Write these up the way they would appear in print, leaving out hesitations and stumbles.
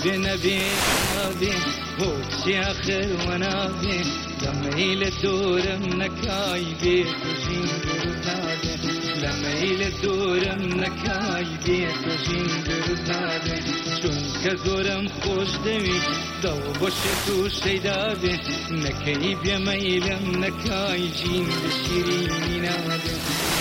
نبي نبي نبي هو آخر ونبي لما إلى الدور منك عايبي تجين برزادي لما إلى الدور منك عايبي تجين برزادي شون كزورم خوش دوي دو بوشتو شيدابي نكيب يا ميلم نكايجين بشيرين نادي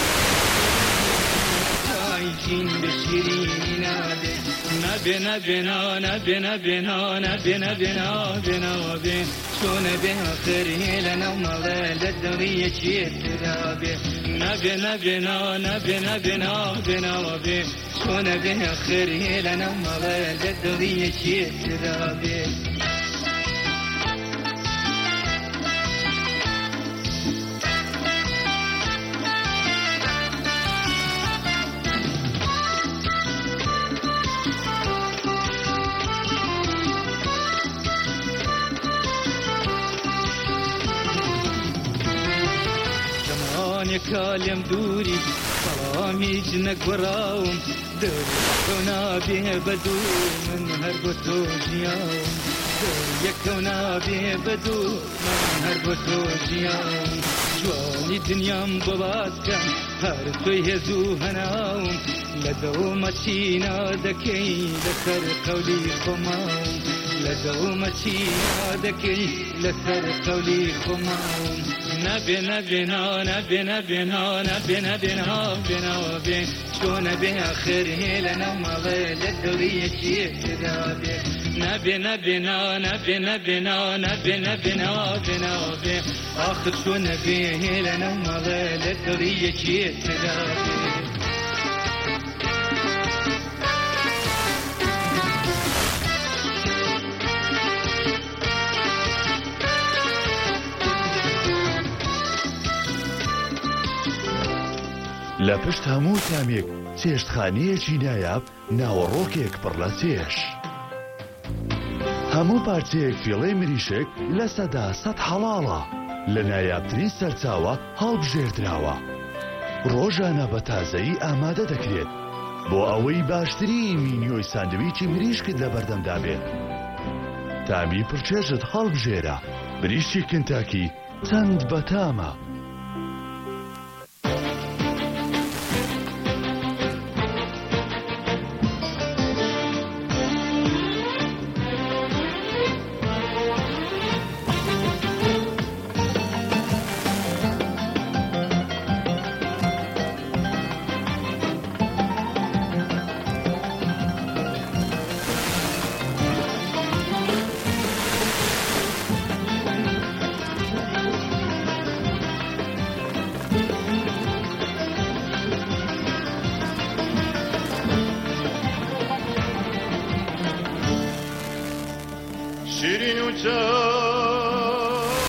عايشين بشيرين نادي نبي نبي نبي نبي نبي نبي نبي نبي شو نبي آخره لنا ومغال الدنيا شيء ترابي نبي نبي نبي نبي نبي نبي شو نبي آخره لنا ومغال الدنيا شيء ترابي كالم دوري سلامي جنك براوم دوري به بدو من هربتو جياوم دوري كونا به بدو من هربتو جياوم جواني دنيا مباسكا هر توي هزو هناوم لدوما تشينا دكي لسر قولي خماوم لدوما تشينا دكي لسر قولي خماوم نبي نبي نبي نبي نبي نبي نبي نبي شو نبي آخره لنا ومغال الدنيا شيء ترابي نبي نبي نبي نبي نبي نبي نبي نبي آخر شو نبي لنا ومغال الدنيا شيء ترابي لە پشت هەموو تامێک چێشتخانەیەکی نایاب ناوەڕۆکێک پڕ لە چێش هەموو پارچەیەک فیڵەی مریشک لە سەدا سەد حەڵاڵە لە نایابترین سەرچاوە هەڵبژێردراوە ڕۆژانە بە تازەیی ئامادە دەکرێت بۆ ئەوەی باشترین مینیۆی ساندویچی مریشکت لە بەردەمدا بێت تامی پرچێژت هەڵبژێرە بریشی کنتاکی چەند بەتامە شیرین و